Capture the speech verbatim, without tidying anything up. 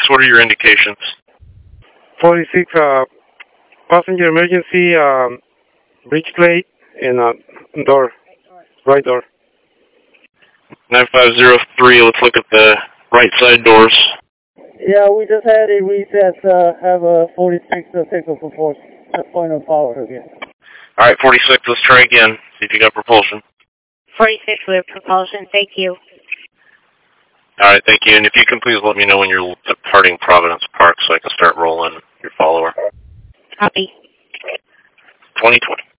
what are your indications? forty-six, uh, passenger emergency, um, bridge plate, and uh, door, right door. nine five zero three, let's look at the right side doors. Yeah, we just had a reset, uh, have a forty-six uh, signal for force, at point of power again. Alright, forty-six, let's try again, see if you got propulsion. forty-six, we have propulsion, thank you. Alright, thank you, and if you can please let me know when you're departing Providence Park so I can start rolling your follower. Copy. twenty twenty.